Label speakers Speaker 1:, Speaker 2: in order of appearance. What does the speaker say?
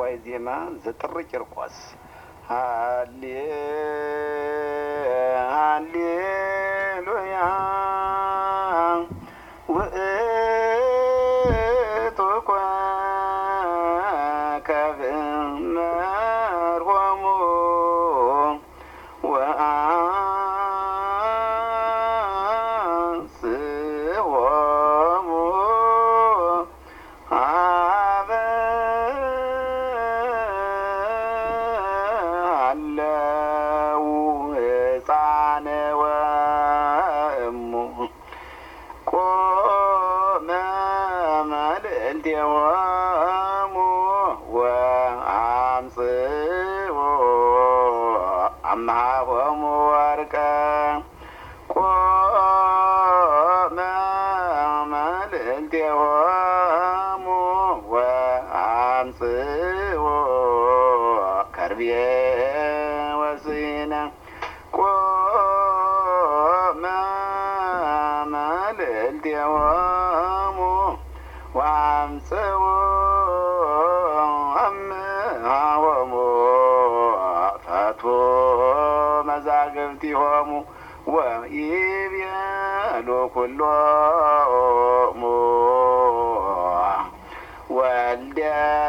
Speaker 1: ነዋይ ዜማ ዘጥሪ ቂርቆስ ሃሌሉያ ውእቱ ኮከብ መርሆሙ ወአንስሖሙ ሀበ አለው ሕፃነ ወእሙ ቆመ መልእልቴሆሙ ወአምጽኡ አምሃሆሙ ወርቀ ቆመ መልእልቴሆሙ ወአምጽኡ ከርቤ ወስነ ቆመ መልእልቴሆሙ ወአምጽኡ አምሃሆሙ ፈትሑ መዛግብቲሆሙ ወይቤሉ ኩሎሙ ወልደ